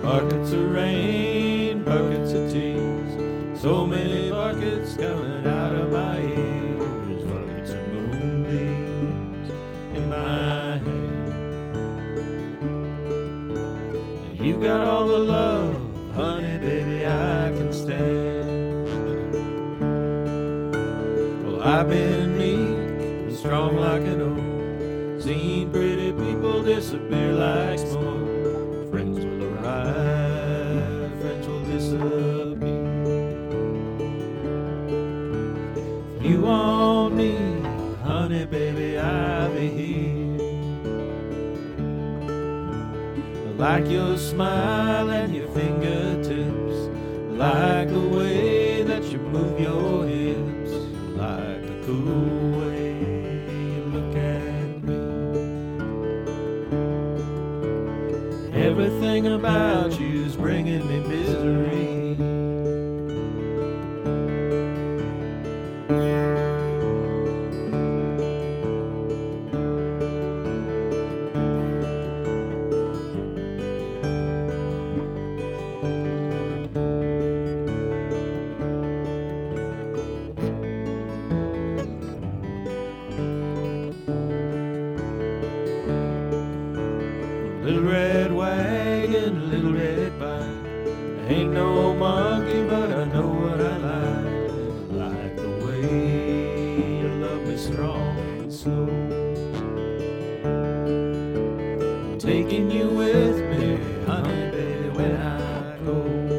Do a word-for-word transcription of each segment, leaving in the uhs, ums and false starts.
Buckets of rain, buckets of tears, so many buckets coming out of my ears. Buckets of moonbeams in my hand. You got all the love, honey, baby, I can stand. Well, I've been meek and strong like an oak, seen pretty people disappear like smoke. Friends will arrive, friends will disappear. If you want me, honey, baby, I'll be here. I like your smile and your fingertips, like the way that you move your hips, like the cool way you look at me. Everything about you's bringing me misery. Little red wagon, little red bike. I ain't no monkey, but I know what I like. I like the way you love me strong and slow. Taking you with me, honey, baby, when I go.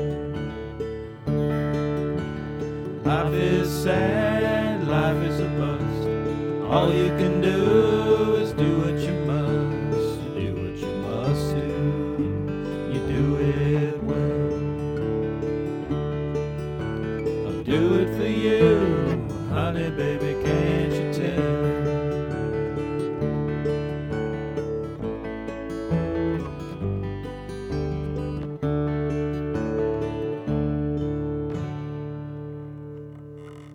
Life is sad, life is a bust. All you can do is do what you must. Do it for you, honey, baby.